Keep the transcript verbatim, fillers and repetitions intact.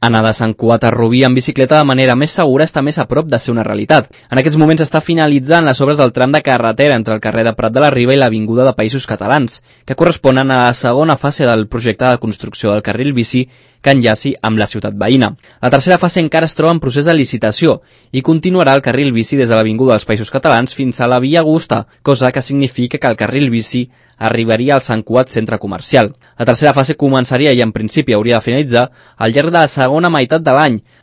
Anar de Sant Cugat a Rubí en bicicleta de manera més segura està més a prop de ser una realitat. En aquests moments està finalitzant les obres del tram de carretera entre el carrer de Prat de la Riba i l'Avinguda de Països Catalans, que corresponen a la segona fase del projecte de construcció del carril bici que enllaci amb la ciutat veïna. La tercera fase encara es troba en procés de licitació i continuarà el carril bici des de l'Avinguda dels Països Catalans fins a la Via Augusta, cosa que significa que el carril bici arribaria al Sant Cugat centre comercial. La tercera fase començaria i en principi hauria de finalitzar al llarg de la segona meitat de l'any,